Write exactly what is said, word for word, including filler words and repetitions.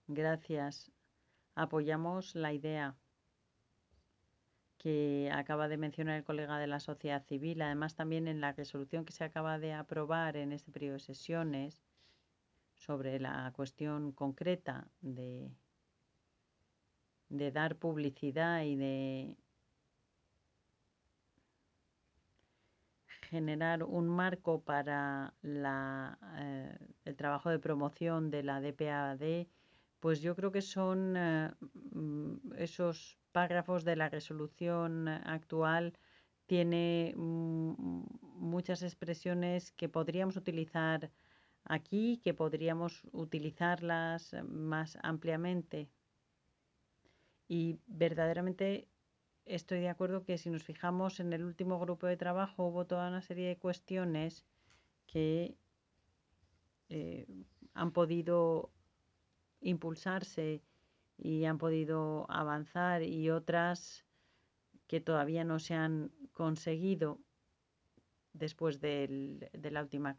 Gracias. Apoyamos la idea que acaba de mencionar el colega de la sociedad civil. Además, también en la resolución que se acaba de aprobar en este periodo de sesiones sobre la cuestión concreta de, de dar publicidad y de generar un marco para la, eh, el trabajo de promoción de la D P A D, pues yo creo que son eh, esos párrafos de la resolución actual tiene muchas expresiones que podríamos utilizar aquí, que podríamos utilizarlas más ampliamente. Y verdaderamente estoy de acuerdo que si nos fijamos en el último grupo de trabajo hubo toda una serie de cuestiones que eh, han podido impulsarse y han podido avanzar y otras que todavía no se han conseguido después del, de la última